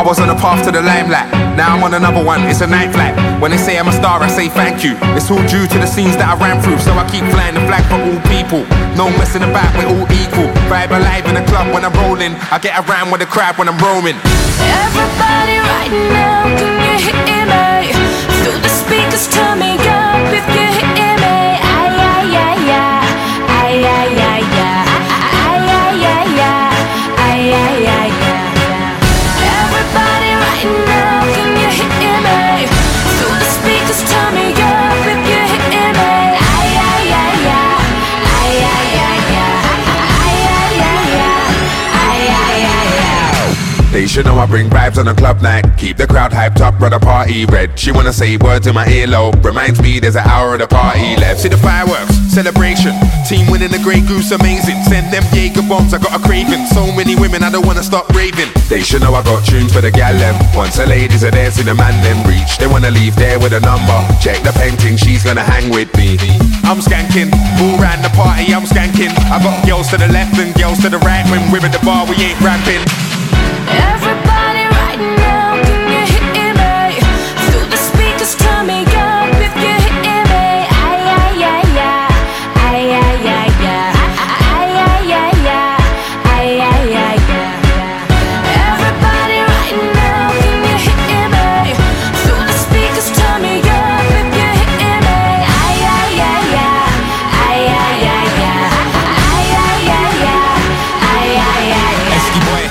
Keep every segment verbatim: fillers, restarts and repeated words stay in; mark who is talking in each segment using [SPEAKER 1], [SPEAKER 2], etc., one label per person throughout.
[SPEAKER 1] I was on a path to the limelight, now I'm on another one, it's a night flight. When they say I'm a star, I say thank you. It's all due to the scenes that I ran through, so I keep flying the flag for all people. No messing about, we're all equal. Vibe alive in the club when I'm rolling. I get around with the crowd when I'm roaming.
[SPEAKER 2] Everybody right now, can you hear me? Through the speakers, turn me up if you hear me. Ay, ay, ay, ay. Ay, ay, ay, ay. Ay, ay, ay, ay. Ay, ay, ay, ay. Everybody right now, can you hear me? Through the speakers, turn me up if you hear me. Ay, ay, ay, ay. Ay, ay, ay, ay. Ay, ay, ay, ay. Ay, ay, ay, ay.
[SPEAKER 1] They should know I bring vibes on a club night. Keep the crowd hyped up, run the party red. She wanna say words in my earlobe. Reminds me there's an hour of the party left. See the fireworks, celebration. Team winning the Grey Goose, amazing. Send them Jaeger bombs, I got a craving. So many women, I don't wanna stop raving. They should know I got tunes for the gal them. Once the ladies are there, see the man them reach. They wanna leave there with a number. Check the painting, she's gonna hang with me. I'm skanking, all round the party, I'm skanking. I got girls to the left and girls to the right. When we're at the bar, we ain't rapping.
[SPEAKER 2] Everybody right now, can you hear me? Through the speakers, turn me up if you hear me. Ay, ay, ay, ay. Ay, ay, ay, ay. Ay, ay, ay, ay. Ay, ay, ay, ay. Everybody right now, can you hear me? Through the speakers, turn me up if you hear me. Ay, ay, ay, ay. Ay, ay, ay, ay. Ay, ay, ay, ay. Ay, ay, ay, ay.
[SPEAKER 1] Esky boy.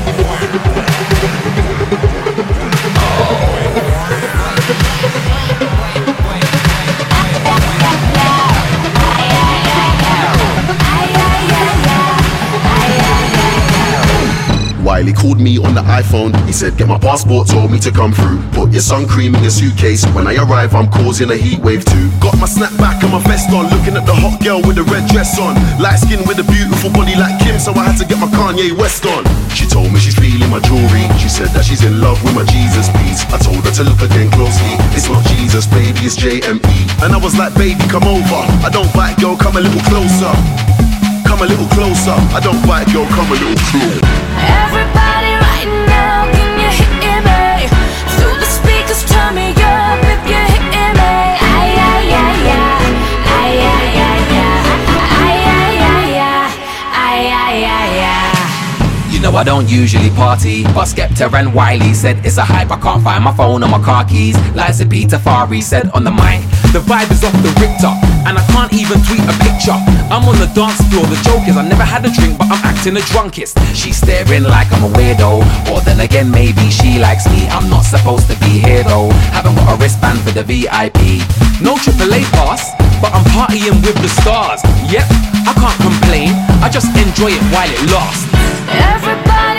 [SPEAKER 3] Wiley called me on the iPhone. He said, get my passport, told me to come through. Put your sun cream in your suitcase. When I arrive, I'm causing a heat wave too. Got my snapback and my vest on, looking at the hot girl with the red dress on. Light skin with a beautiful body like Kim, so I had to get my Kanye West on. She told me she's feeling my jewelry. She said that she's in love with my Jesus piece. I told her to look again closely. It's not Jesus, baby, it's J M E. And I was like, baby, come over. I don't bite, girl, come a little closer. Come a little closer. I don't bite, girl, come a little closer.
[SPEAKER 2] Everybody right now, can you hear me? Through the speakers, turn me up if you hear me. Ay, ay, ay, ay. Ay, ay, ay, ay. Ay, ay, ay, ay. Ay, ay, ay, ay.
[SPEAKER 4] You know I don't usually party, but Skepta and Wiley said it's a hype. I can't find my phone or my car keys. Liza P. Tafari said on the mic, the vibe is off the Richter, and I can't even tweet a picture. I'm on the dance floor, the joke is I never had a drink, but I'm acting the drunkest. She's staring like I'm a weirdo, or then again maybe she likes me. I'm not supposed to be here though, haven't got a wristband for the V I P. No triple A pass, but I'm partying with the stars. Yep, I can't complain, I just enjoy it while it lasts.
[SPEAKER 2] Everybody